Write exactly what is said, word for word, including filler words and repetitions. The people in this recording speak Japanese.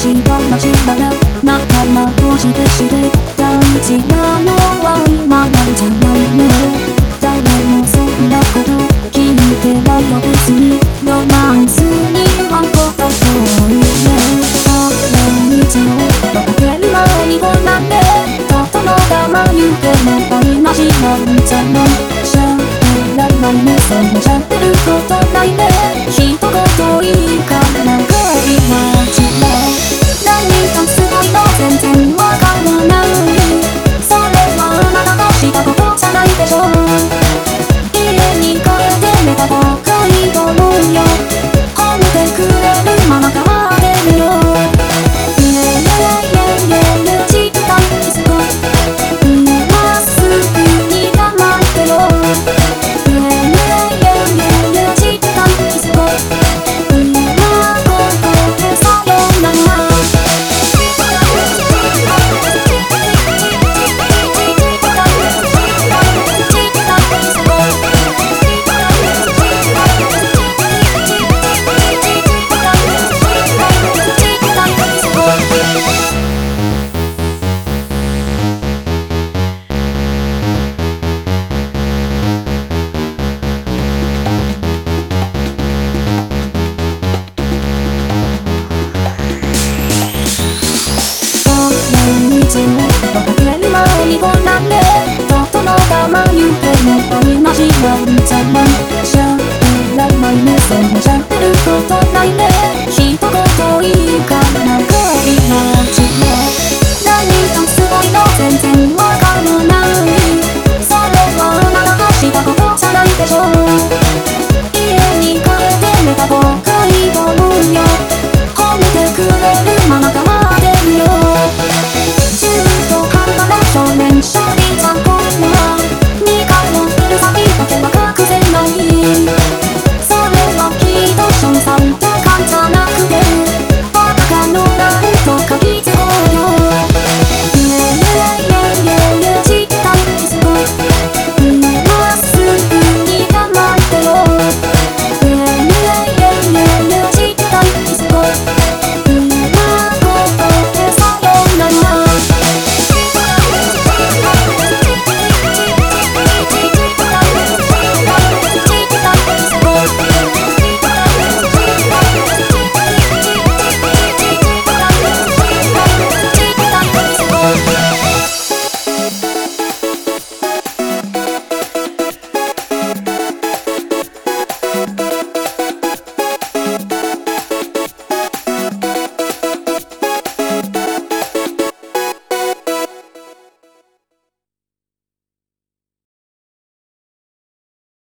しが街なら仲間としてして大事なのは今なんじゃないね。誰もそんなこと聞いてないよ別にロマンスにはこと遠いね。毎日を分ける前にごらんね。ととの我慢言うても台無しなんじゃない。しゃべらないね。そんなしゃべることないね。一言いいかなんかいまちだ。何がすごいの全然わからない。それはあなたがしたことじゃないでしょ。家に帰って寝たばかりと思うよ。褒めてくれるママ変わってるよ。イエイエイエイエイエイちったいすごい。今すぐに黙ってよ。イエイエイエイエイエイちったいすごい。今ここでさよなら。分かれる前にごらんね。ととの我慢言うても台無しなんじゃない。しゃべらないね。そんなしゃべることないね。一言